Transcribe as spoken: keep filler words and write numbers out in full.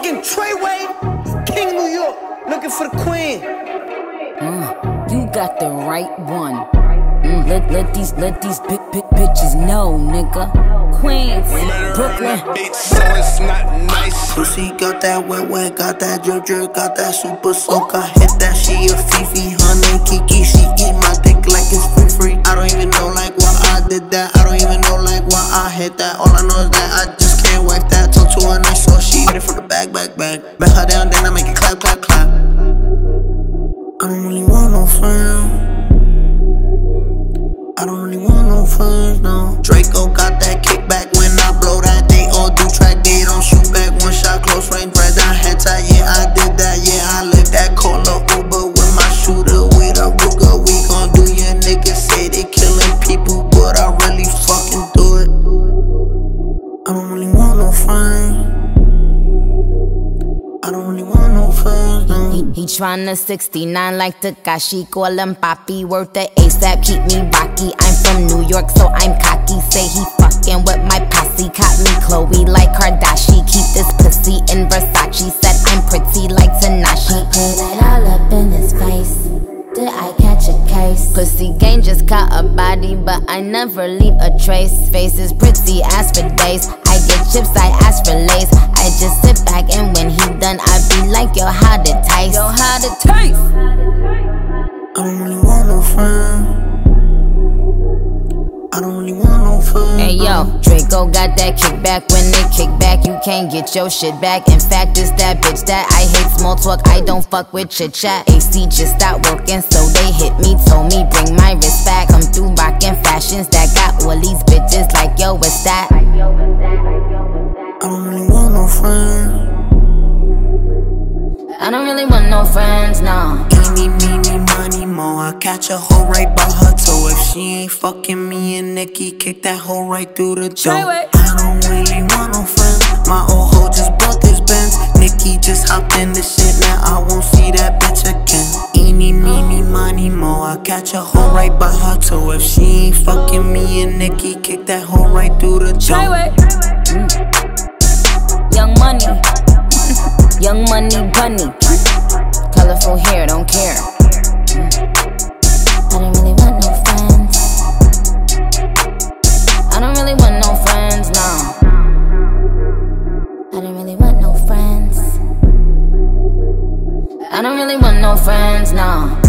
Fucking Treyway, King New York, looking for the queen. Uh, you got the right one. Mm, let, let these let these big big bitches know, nigga. Queens, Brooklyn. So it's not nice. Pussy got that wet wet, got that drip drip, got that super soak. I hit that, she a Fifi, honey Kiki. She eat my dick like it's free free. I don't even know like why I did that. I don't even know like why I hit that. All I know is that I just can't wipe that. Talk to her nice, so she ready for the bag, bag, bag. Back her down, then I make it clap, clap, clap. I don't really want no friends. I don't really want no friends, no. Draco got that kickback when I blow that. They all do track, they don't shoot back. One shot, close range, right down head tie. Yeah, I did that, yeah, I lived that. Call a Uber with my shooter, with a Ruger. We gon' do your niggas say they killing people, but I really fucking do it. I don't really want no friends. I don't really want no friends, no. He, he tryna sixty-nine like Takashi. Call him Papi, worth the ASAP, keep me rocky. I'm from New York, so I'm cocky. Say he fucking with my posse. Caught me Chloe like Kardashian. Keep this pussy in Versace. Said I'm pretty like Tanashi. Put it all up in his face. Did I catch a case? Pussy gang just caught a body, but I never leave a trace. Face is pretty as for days. I get chips, I ask for lace. I just sit back and when he done, I be like, yo, how to taste? Yo, how to taste? I don't really want no friends. I don't really want no friends. Hey yo, Draco got that kickback. When they kick back, you can't get your shit back. In fact, it's that bitch that I hate small talk. I don't fuck with chit chat. A C just stopped working, so they hit me, told me bring my wrist back. Come through rockin' fashions that got all these bitches like, yo, what's that? I don't really want no friends. I don't really want no friends, no. Eeny, meeny, money, mo. I catch a hoe right by her toe. If she ain't fucking me and Nikki, kick that hoe right through the door. I don't really want no friends. My old hoe just bought this Benz. Nikki just hopped in the shit, now I won't see that bitch again. Eeny, meeny, money, mo. I catch a hoe right by her toe. If she ain't fucking me and Nikki, kick that hoe right through the door. Mm. Young Money. Young Money Bunny. Colorful hair, don't care. Mm. I don't really want no friends. I don't really want no friends, no. I don't really want no friends. I don't really want no friends, no.